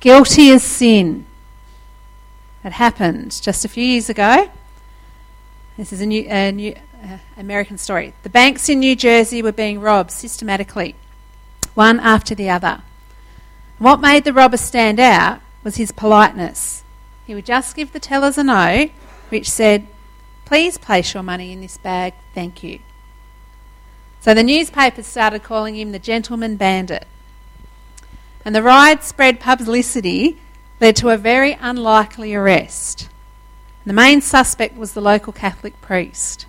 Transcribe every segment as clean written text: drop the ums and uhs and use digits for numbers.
guilty as sin. It happened just a few years ago. This is a new American story. The banks in New Jersey were being robbed systematically, one after the other. What made the robber stand out was his politeness. He would just give the tellers a note which said, "Please place your money in this bag, thank you." So the newspapers started calling him the gentleman bandit. And the widespread publicity led to a very unlikely arrest. The main suspect was the local Catholic priest.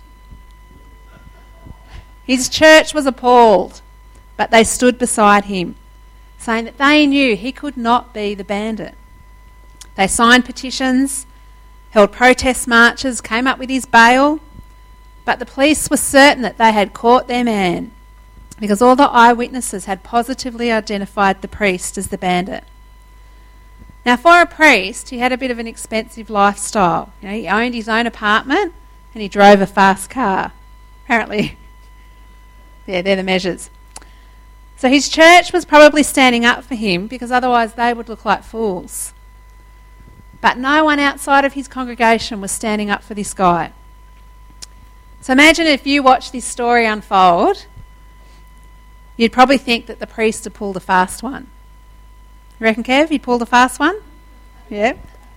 His church was appalled, but they stood beside him, saying that they knew he could not be the bandit. They signed petitions, held protest marches, came up with his bail, but the police were certain that they had caught their man because all the eyewitnesses had positively identified the priest as the bandit. Now, for a priest, he had a bit of an expensive lifestyle. You know, he owned his own apartment and he drove a fast car. Apparently, yeah, they're the measures. So his church was probably standing up for him because otherwise they would look like fools. But no one outside of his congregation was standing up for this guy. So imagine if you watched this story unfold, you'd probably think that the priest had pulled a fast one. You reckon, Kev, he pulled a fast one? Yeah.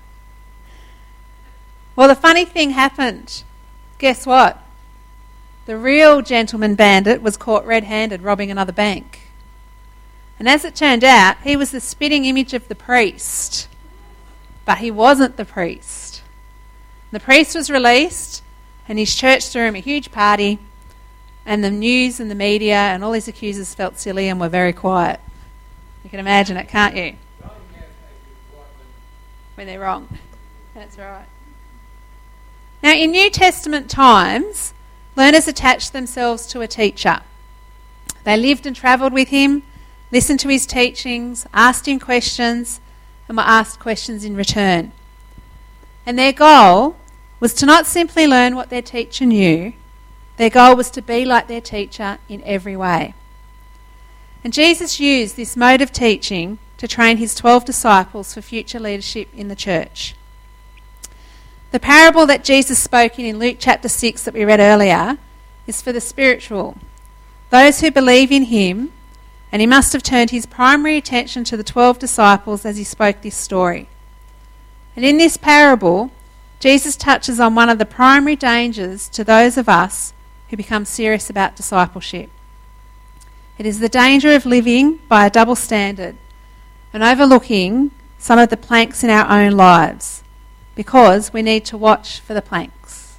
Well, the funny thing happened. Guess what? The real gentleman bandit was caught red-handed robbing another bank. And as it turned out, he was the spitting image of the priest. But he wasn't the priest. The priest was released and his church threw him a huge party, and the news and the media and all his accusers felt silly and were very quiet. You can imagine it, can't you? When they're wrong. That's right. Now, in New Testament times, learners attached themselves to a teacher. They lived and travelled with him, listened to his teachings, asked him questions, and were asked questions in return. And their goal was to not simply learn what their teacher knew, their goal was to be like their teacher in every way. And Jesus used this mode of teaching to train his 12 disciples for future leadership in the church. The parable that Jesus spoke in Luke chapter 6 that we read earlier is for the spiritual, those who believe in him, and he must have turned his primary attention to the 12 disciples as he spoke this story. And in this parable, Jesus touches on one of the primary dangers to those of us who become serious about discipleship. It is the danger of living by a double standard and overlooking some of the planks in our own lives, because we need to watch for the planks.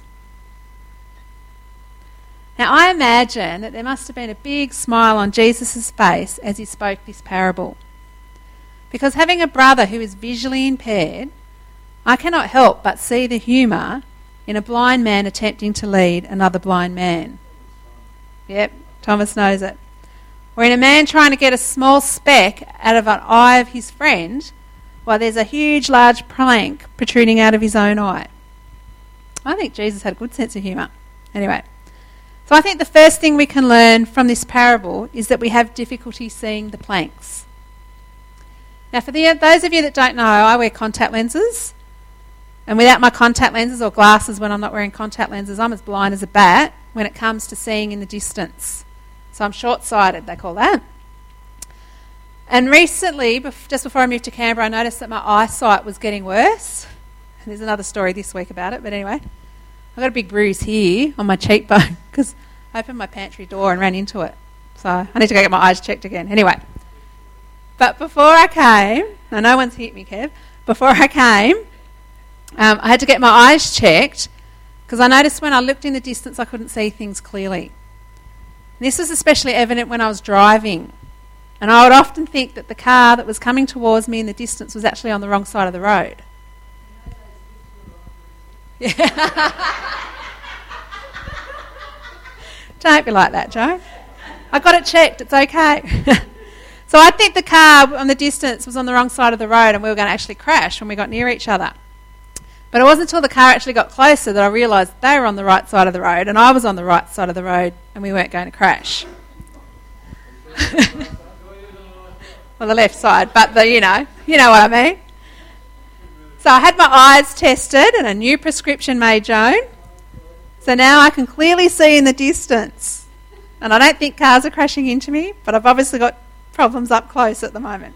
Now, I imagine that there must have been a big smile on Jesus' face as he spoke this parable, because having a brother who is visually impaired, I cannot help but see the humour in a blind man attempting to lead another blind man. Yep, Thomas knows it. Or in a man trying to get a small speck out of an eye of his friend while there's a huge, large plank protruding out of his own eye. I think Jesus had a good sense of humour. Anyway, so I think the first thing we can learn from this parable is that we have difficulty seeing the planks. Now, for those of you that don't know, I wear contact lenses. And without my contact lenses or glasses when I'm not wearing contact lenses, I'm as blind as a bat when it comes to seeing in the distance. So I'm short-sighted, they call that. And recently, just before I moved to Canberra, I noticed that my eyesight was getting worse. And there's another story this week about it, but anyway. I've got a big bruise here on my cheekbone because I opened my pantry door and ran into it. So I need to go get my eyes checked again. Anyway. But before I came, now no one's hit me, Kev. Before I came, I had to get my eyes checked because I noticed when I looked in the distance I couldn't see things clearly. This was especially evident when I was driving, and I would often think that the car that was coming towards me in the distance was actually on the wrong side of the road. Yeah. Don't be like that, Joe. I got it checked, it's okay. So I think the car on the distance was on the wrong side of the road and we were going to actually crash when we got near each other. But it wasn't until the car actually got closer that I realised they were on the right side of the road and I was on the right side of the road and we weren't going to crash. Well, the left side, but you You know what I mean? So I had my eyes tested and a new prescription made, Joan. So now I can clearly see in the distance. And I don't think cars are crashing into me, but I've obviously got problems up close at the moment.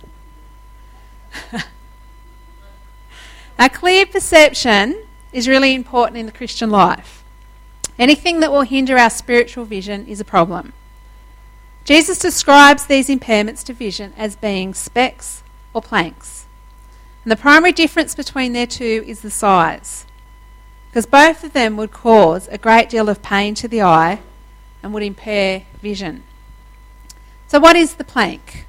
Now, clear perception is really important in the Christian life. Anything that will hinder our spiritual vision is a problem. Jesus describes these impairments to vision as being specks or planks. And the primary difference between their two is the size, because both of them would cause a great deal of pain to the eye and would impair vision. So what is the plank?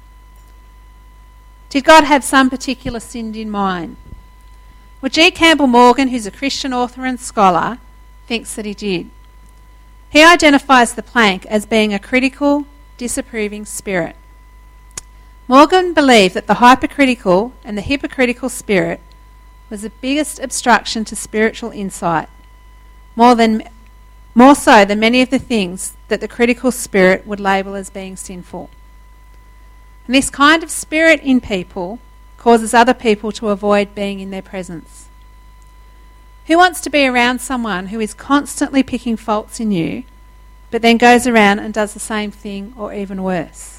Did God have some particular sin in mind? Well, G. Campbell Morgan, who's a Christian author and scholar, thinks that he did. He identifies the plank as being a critical, disapproving spirit. Morgan believed that the hypercritical and the hypocritical spirit was the biggest obstruction to spiritual insight, more so than many of the things that the critical spirit would label as being sinful. And this kind of spirit in people causes other people to avoid being in their presence. Who wants to be around someone who is constantly picking faults in you, but then goes around and does the same thing or even worse?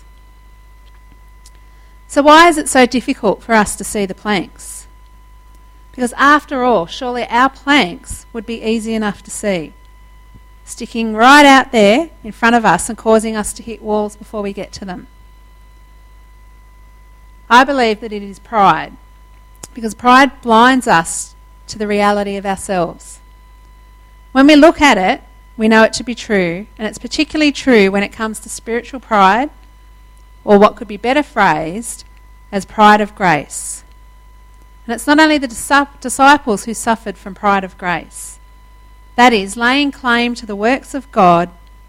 So why is it so difficult for us to see the planks? Because after all, surely our planks would be easy enough to see, sticking right out there in front of us and causing us to hit walls before we get to them. I believe that it is pride, because pride blinds us to the reality of ourselves. When we look at it, we know it to be true, and it's particularly true when it comes to spiritual pride, or what could be better phrased as pride of grace. And it's not only the disciples who suffered from pride of grace. That is, laying claim to the works of God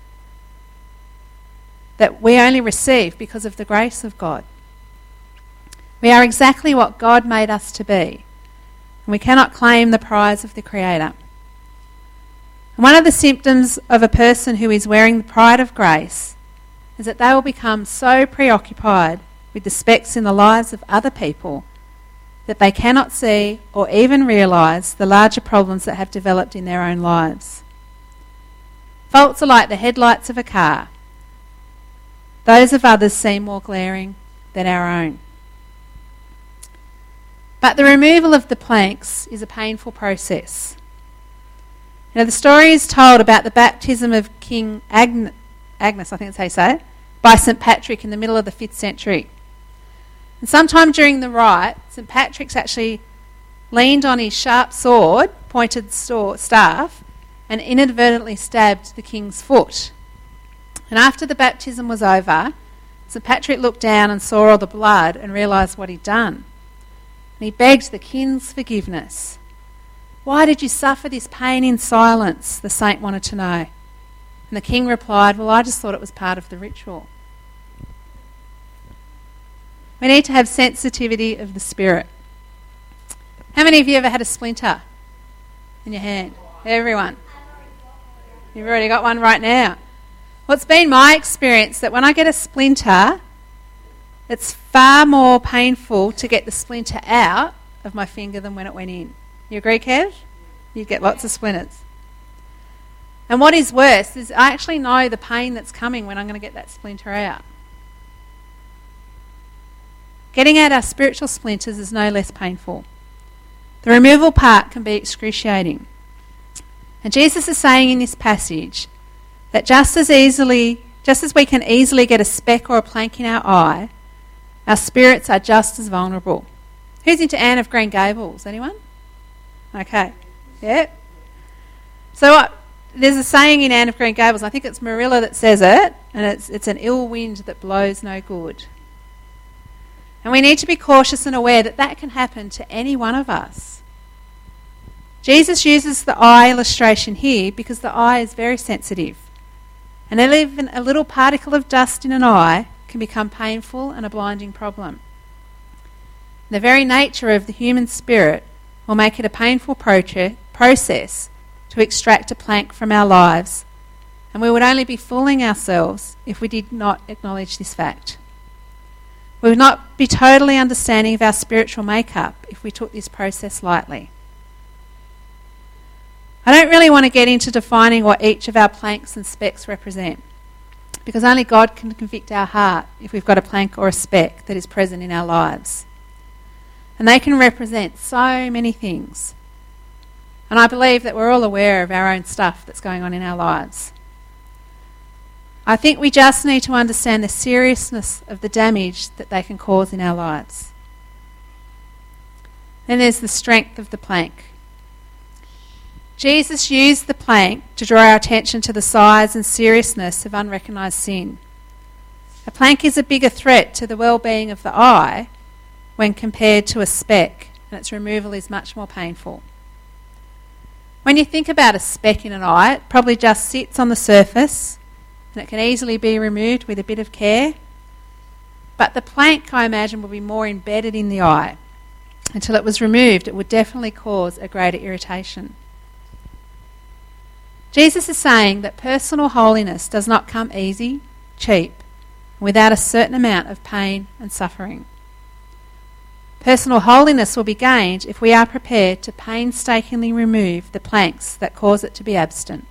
that we only receive because of the grace of God. We are exactly what God made us to be, and we cannot claim the prize of the Creator. And one of the symptoms of a person who is wearing the pride of grace is that they will become so preoccupied with the specks in the lives of other people that they cannot see or even realise the larger problems that have developed in their own lives. Faults are like the headlights of a car. Those of others seem more glaring than our own. But the removal of the planks is a painful process. You know, the story is told about the baptism of King Agnes, I think that's how you say it, by St. Patrick in the middle of the 5th century. And sometime during the rite, St. Patrick's actually leaned on his sharp sword, pointed staff, and inadvertently stabbed the king's foot. And after the baptism was over, St. Patrick looked down and saw all the blood and realised what he'd done. And he begged the king's forgiveness. "Why did you suffer this pain in silence?" the saint wanted to know. And the king replied, "Well, I just thought it was part of the ritual." We need to have sensitivity of the spirit. How many of you ever had a splinter in your hand? Everyone. You've already got one right now. Well, it's been my experience that when I get a splinter, it's far more painful to get the splinter out of my finger than when it went in. You agree, Kev? You get lots of splinters. And what is worse is I actually know the pain that's coming when I'm going to get that splinter out. Getting out our spiritual splinters is no less painful. The removal part can be excruciating. And Jesus is saying in this passage that just as we can easily get a speck or a plank in our eye, our spirits are just as vulnerable. Who's into Anne of Green Gables? Anyone? Okay. Yeah. So there's a saying in Anne of Green Gables, I think it's Marilla that says it, and it's an ill wind that blows no good. And we need to be cautious and aware that that can happen to any one of us. Jesus uses the eye illustration here because the eye is very sensitive. And even a little particle of dust in an eye can become painful and a blinding problem. The very nature of the human spirit will make it a painful process to extract a plank from our lives, and we would only be fooling ourselves if we did not acknowledge this fact. We would not be totally understanding of our spiritual makeup if we took this process lightly. I don't really want to get into defining what each of our planks and specks represent, because only God can convict our heart if we've got a plank or a speck that is present in our lives. And they can represent so many things. And I believe that we're all aware of our own stuff that's going on in our lives. I think we just need to understand the seriousness of the damage that they can cause in our lives. Then there's the strength of the plank. Jesus used the plank to draw our attention to the size and seriousness of unrecognised sin. A plank is a bigger threat to the well-being of the eye when compared to a speck, and its removal is much more painful. When you think about a speck in an eye, it probably just sits on the surface and it can easily be removed with a bit of care. But the plank, I imagine, will be more embedded in the eye. Until it was removed, it would definitely cause a greater irritation. Jesus is saying that personal holiness does not come easy, cheap, without a certain amount of pain and suffering. Personal holiness will be gained if we are prepared to painstakingly remove the planks that cause it to be absent.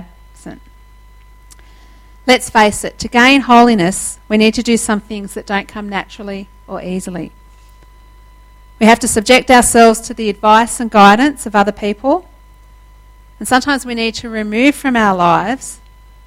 Let's face it, to gain holiness, we need to do some things that don't come naturally or easily. We have to subject ourselves to the advice and guidance of other people, and sometimes we need to remove things from our lives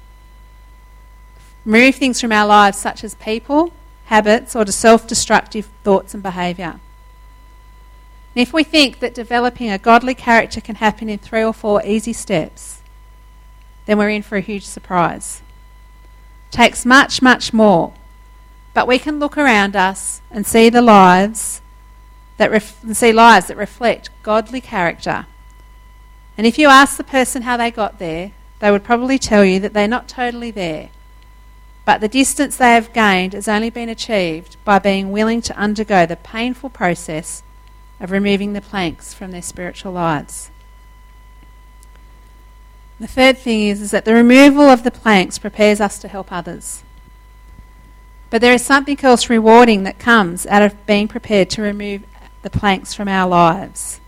such as people, habits, or self-destructive thoughts and behaviour. And if we think that developing a godly character can happen in 3 or 4 easy steps, then we're in for a huge surprise. It takes much, much more. But we can look around us and see the lives that reflect godly character. And if you ask the person how they got there, they would probably tell you that they're not totally there. But the distance they have gained has only been achieved by being willing to undergo the painful process of removing the planks from their spiritual lives. The third thing is that the removal of the planks prepares us to help others. But there is something else rewarding that comes out of being prepared to remove the planks from our lives.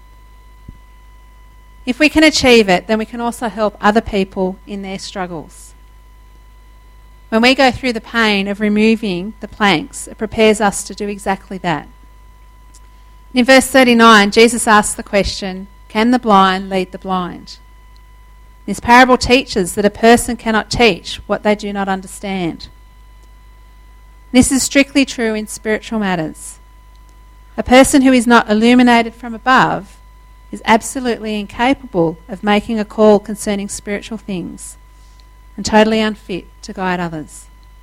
If we can achieve it, then we can also help other people in their struggles. When we go through the pain of removing the planks, it prepares us to do exactly that. In verse 39, Jesus asks the question, can the blind lead the blind? This parable teaches that a person cannot teach what they do not understand. This is strictly true in spiritual matters. A person who is not illuminated from above is absolutely incapable of making a call concerning spiritual things and totally unfit to guide others.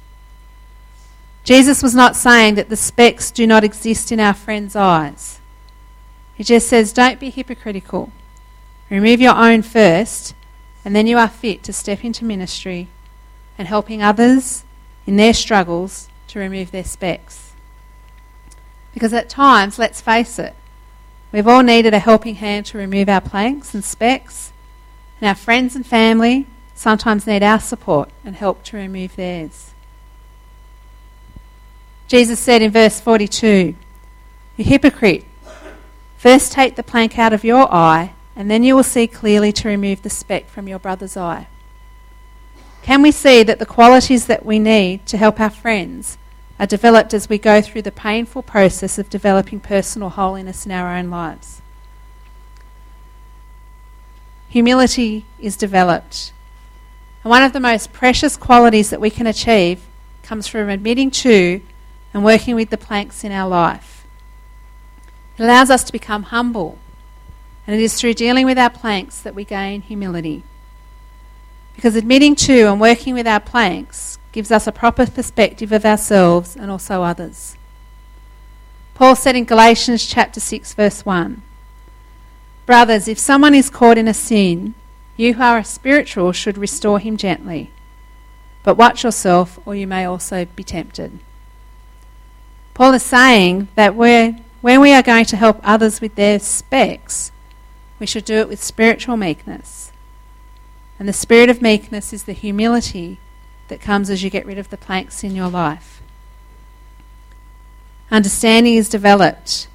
Jesus was not saying that the specks do not exist in our friends' eyes. He just says, don't be hypocritical. Remove your own first, and then you are fit to step into ministry and helping others in their struggles to remove their specks. Because at times, let's face it, we've all needed a helping hand to remove our planks and specks, and our friends and family sometimes need our support and help to remove theirs. Jesus said in verse 42, "You hypocrite, first take the plank out of your eye, and then you will see clearly to remove the speck from your brother's eye." Can we see that the qualities that we need to help our friends are developed as we go through the painful process of developing personal holiness in our own lives? Humility is developed. And one of the most precious qualities that we can achieve comes from admitting to and working with the planks in our life. It allows us to become humble, and it is through dealing with our planks that we gain humility. Because admitting to and working with our planks gives us a proper perspective of ourselves and also others. Paul said in Galatians chapter 6 verse 1, "Brothers, if someone is caught in a sin, you who are spiritual should restore him gently. But watch yourself, or you may also be tempted." Paul is saying that when we are going to help others with their specks, we should do it with spiritual meekness. And the spirit of meekness is the humility that comes as you get rid of the planks in your life. Understanding is developed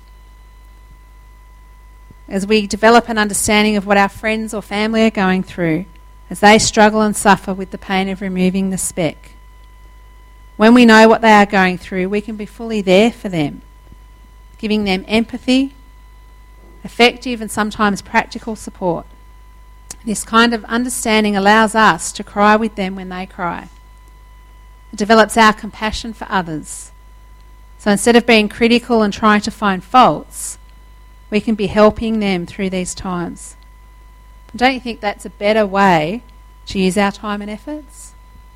as we develop an understanding of what our friends or family are going through as they struggle and suffer with the pain of removing the speck. When we know what they are going through, we can be fully there for them, giving them empathy, effective and sometimes practical support. This kind of understanding allows us to cry with them when they cry. It develops our compassion for others. So instead of being critical and trying to find faults, we can be helping them through these times. Don't you think that's a better way to use our time and efforts?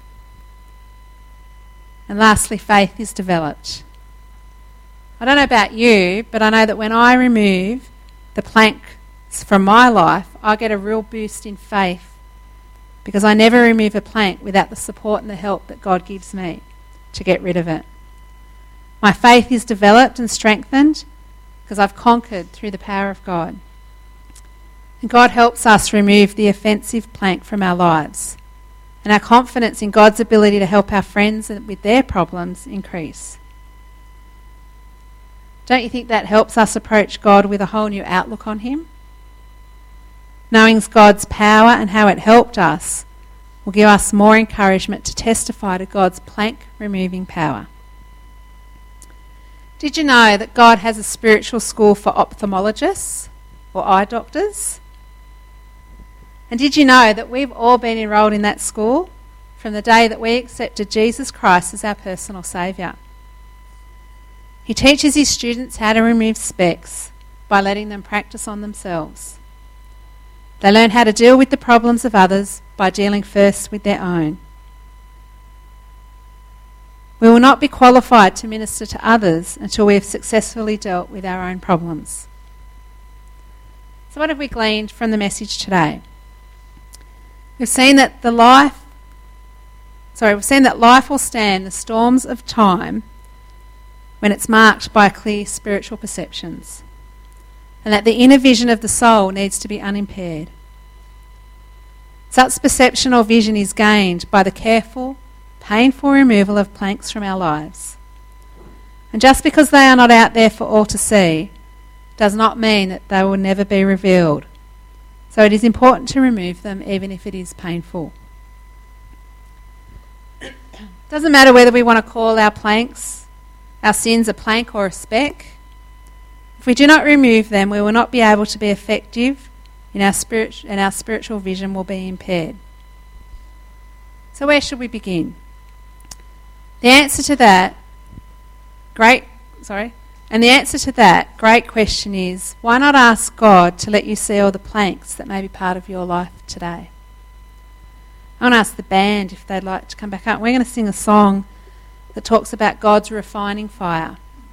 And lastly, faith is developed. I don't know about you, but I know that when I remove the planks from my life, I get a real boost in faith, because I never remove a plank without the support and the help that God gives me to get rid of it. My faith is developed and strengthened because I've conquered through the power of God. And God helps us remove the offensive plank from our lives, and our confidence in God's ability to help our friends with their problems increase. Don't you think that helps us approach God with a whole new outlook on him? Knowing God's power and how it helped us will give us more encouragement to testify to God's plank removing power. Did you know that God has a spiritual school for ophthalmologists or eye doctors? And did you know that we've all been enrolled in that school from the day that we accepted Jesus Christ as our personal Saviour? He teaches his students how to remove specks by letting them practice on themselves. They learn how to deal with the problems of others by dealing first with their own. We will not be qualified to minister to others until we have successfully dealt with our own problems. So what have we gleaned from the message today? We've seen that life will stand the storms of time when it's marked by clear spiritual perceptions, and that the inner vision of the soul needs to be unimpaired. Such perception or vision is gained by the careful, painful removal of planks from our lives. And just because they are not out there for all to see does not mean that they will never be revealed. So it is important to remove them even if it is painful. It doesn't matter whether we want to call our sins a plank or a speck. If we do not remove them, we will not be able to be effective in our spirit, and our spiritual vision will be impaired. So where should we begin? The answer to that great question is, why not ask God to let you see all the planks that may be part of your life today? I want to ask the band if they'd like to come back up. We're going to sing a song that talks about God's refining fire.